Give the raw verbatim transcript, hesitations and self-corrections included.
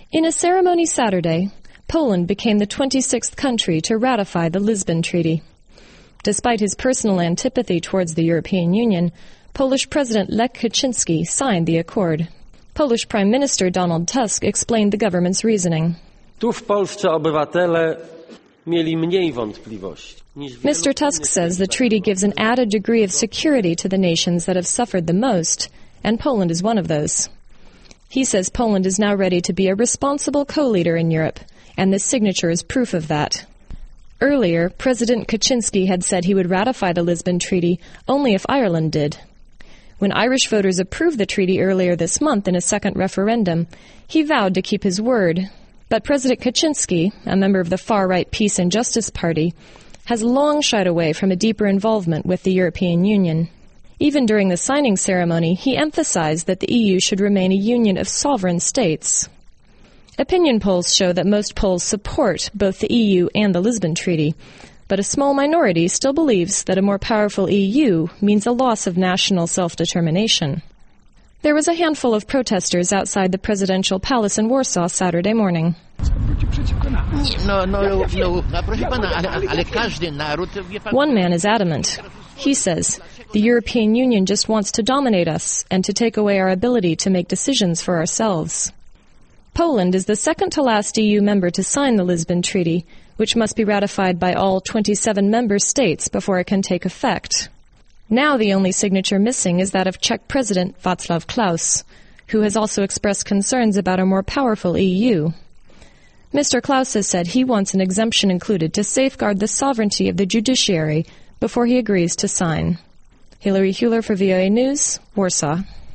In a ceremony Saturday, Poland became the twenty-sixth country to ratify the Lisbon Treaty. Despite his personal antipathy towards the European Union, Polish President Lech Kaczynski signed the accord. Polish Prime Minister Donald Tusk explained the government's reasoning. Tu w Polsce obywatele mieli mniej wątpliwości. Mister Tusk says the treaty gives an added degree of security to the nations that have suffered the most, and Poland is one of those. He says Poland is now ready to be a responsible co-leader in Europe, and this signature is proof of that. Earlier, President Kaczynski had said he would ratify the Lisbon Treaty only if Ireland did. When Irish voters approved the treaty earlier this month in a second referendum, he vowed to keep his word. But President Kaczynski, a member of the far-right Peace and Justice Party, has long shied away from a deeper involvement with the European Union. Even during the signing ceremony, he emphasized that the E U should remain a union of sovereign states. Opinion polls show that most Poles support both the E U and the Lisbon Treaty, but a small minority still believes that a more powerful E U means a loss of national self-determination. There was a handful of protesters outside the presidential palace in Warsaw Saturday morning. One man is adamant. He says, the European Union just wants to dominate us and to take away our ability to make decisions for ourselves. Poland is the second-to-last E U member to sign the Lisbon Treaty, which must be ratified by all twenty-seven member states before it can take effect. Now the only signature missing is that of Czech President Václav Klaus, who has also expressed concerns about a more powerful E U. Mister Klaus has said he wants an exemption included to safeguard the sovereignty of the judiciary before he agrees to sign. Hilary Huler for V O A News, Warsaw.